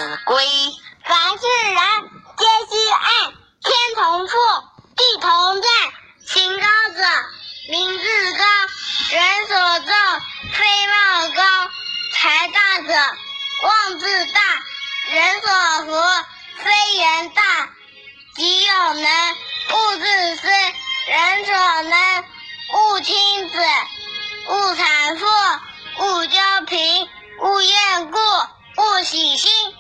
子规。 凡是人，皆须爱。天同覆，地同在。行高者，名自高。人所造，非貌高。才大者，望自大。人所合，非言大。己有能，勿自私。人所能，勿轻訾。勿谄惑，勿骄贫，勿厌故，勿喜新。